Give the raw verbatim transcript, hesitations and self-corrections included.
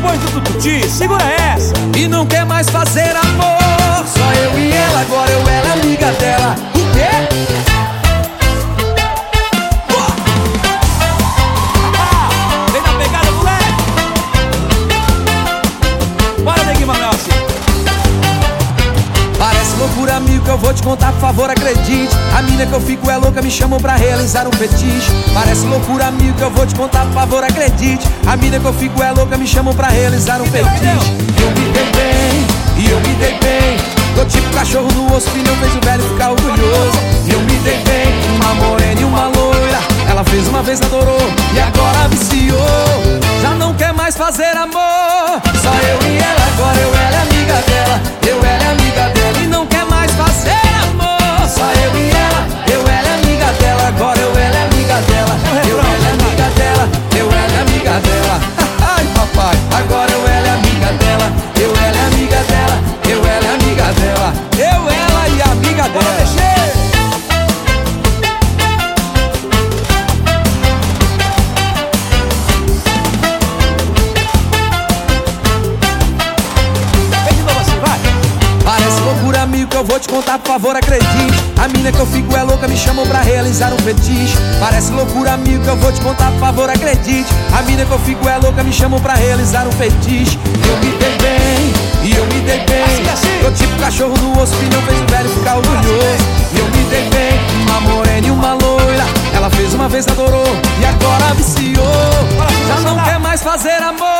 depois do tututi, segura essa. E não quer mais fazer amor, só eu e ela, agora eu ela amiga dela. O quê? Ah, vem na pegada, moleque. Bora, Neguinho Manaus. Parece loucura, amigo, que eu vou te contar, por favor, acredite. A mina que eu fico é louca, me chamam pra realizar um fetiche. Parece loucura, amigo, que eu vou te contar, por favor, acredite. A mina que eu fico é louca, me chamam pra realizar um fetiche. Eu me dei bem, e eu me dei bem. Tô tipo cachorro no osso, não fez o velho ficar orgulhoso. Eu me dei bem, uma morena e uma loira. Ela fez uma vez, adorou, e agora viciou. Já não quer mais fazer amor, só eu e ela, agora eu ela é amiga dela. Eu ela é amiga dela e não quer mais fazer amor. Só eu e ela, eu ela é amiga dela. Agora eu ela é amiga dela. Eu ela é amiga dela, eu ela é amiga dela. Ai papai, agora eu ela é amiga dela. Eu ela é amiga dela, eu ela é amiga dela. Eu ela e amiga dela. Bora mexer. Loucura, amigo, que eu vou te contar, por favor, acredite. A mina que eu fico é louca, me chamam pra realizar um fetiche. Parece loucura, amigo, que eu vou te contar, por favor, acredite. A mina que eu fico é louca, me chamam pra realizar um fetiche. Eu me dei bem, e eu me dei bem. Assim, assim. Tô tipo cachorro no osso, que não fez o velho ficar orgulhoso. Eu me dei bem, uma morena e uma loira. Ela fez uma vez, adorou, e agora viciou. Já não quer mais fazer amor.